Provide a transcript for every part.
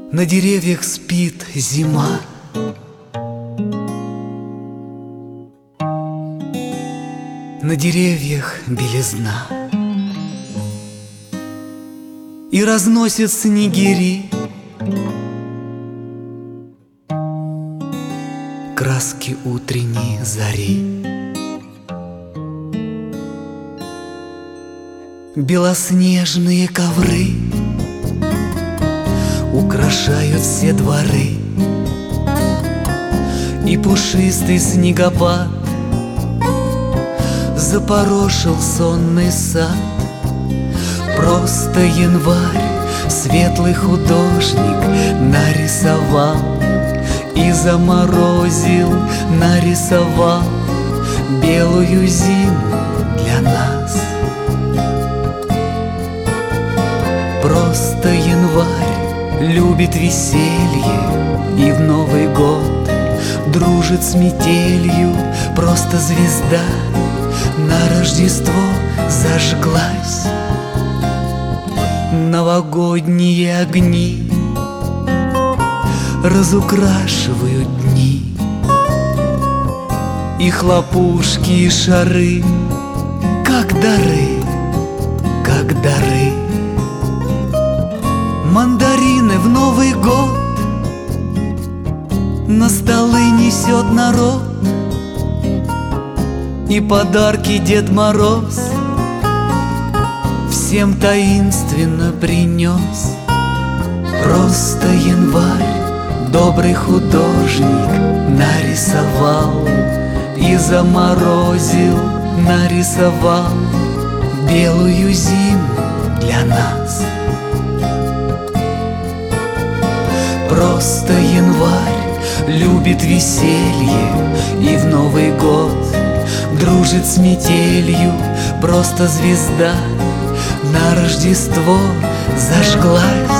На деревьях спит зима. На деревьях белизна. И разносят снегири краски утренней зари. Белоснежные ковры украшают все дворы, и пушистый снегопад запорошил сонный сад. Просто январь светлый художник нарисовал и заморозил, нарисовал белую зиму для нас. Просто январь любит веселье и в Новый год дружит с метелью. Просто звезда на Рождество зажглась. Новогодние огни разукрашивают дни, и хлопушки, и шары, как дары, как дары. Мандарины в Новый год на столы несет народ, и подарки Дед Мороз всем таинственно принес. Просто январь добрый художник нарисовал и заморозил, нарисовал белую зиму для нас. Просто январь любит веселье и в Новый год дружит с метелью. Просто звезда на Рождество зажглась.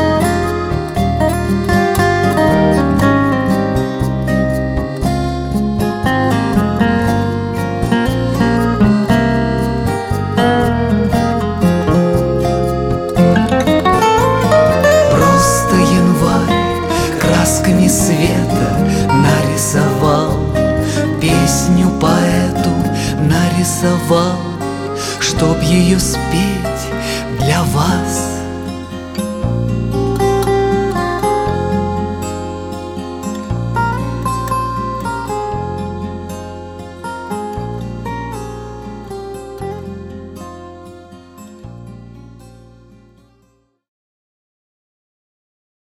Просто январь красками света нарисовал, песню поэту нарисовал, чтоб ее спеть